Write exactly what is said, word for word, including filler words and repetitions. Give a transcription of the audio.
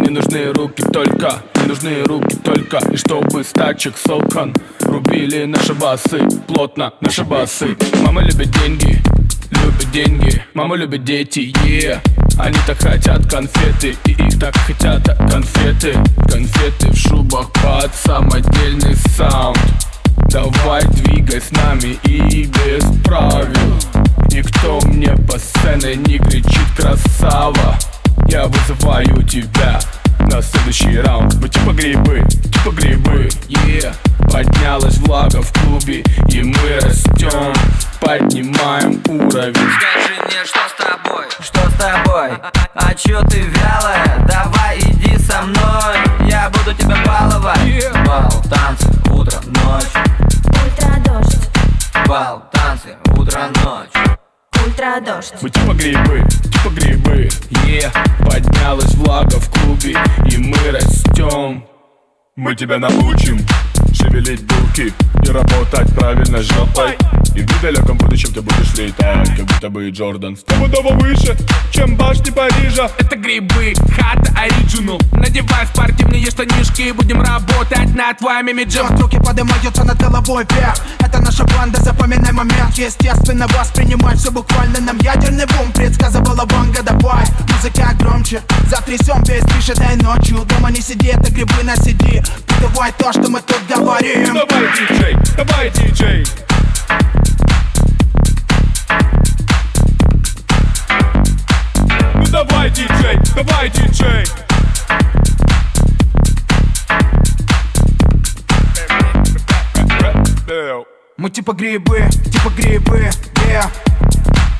Мне нужны руки только, мне нужны руки только. И чтобы с тачек с окон рубили наши басы, плотно наши басы. Мама любит деньги, любит деньги. Мама любит дети, yeah. Они так хотят конфеты, и их так хотят конфеты. Конфеты в шубах под самодельный саунд. Давай двигай с нами и без правил. Никто мне по сцене не кричит красава. Я вызываю тебя на следующий раунд. Мы типа грибы, типа грибы, yeah. Поднялась влага в клубе, и мы растем, поднимаем уровень. Скажи мне, что с тобой? Что с тобой? А чё ты вялая? Давай иди со мной, я буду тебя баловать. yeah. Бал, танцы, утро, ночь. Ультрадождь, Бал, танцы, утро, ночь. ультрадождь. Мы типа грибы, типа грибы, yeah. Поднялась влага в клубе, и мы растем. Мы тебя научим шевелить булки и работать правильно жопой. И в недалеком будущем ты будешь летать, как будто бы Джордан стопудово выше, чем башни Парижа. Это грибы, хата оригинал. Надевай спортивные штанишки, будем работать над твоим имиджем. Руки поднимаются над головой вверх. Это наша банда, запоминай момент. Естественно, воспринимай все буквально. Нам ядерный бум предсказывала Ванга. Давай, музыка громче, затрясем весь движ этой ночью. Дома не сиди, это грибы на сиди. Давай то, что мы тут говорим. Давай, диджей, давай, диджей. Ну давай, диджей, давай, диджей. Мы типа грибы, типа грибы, yeah.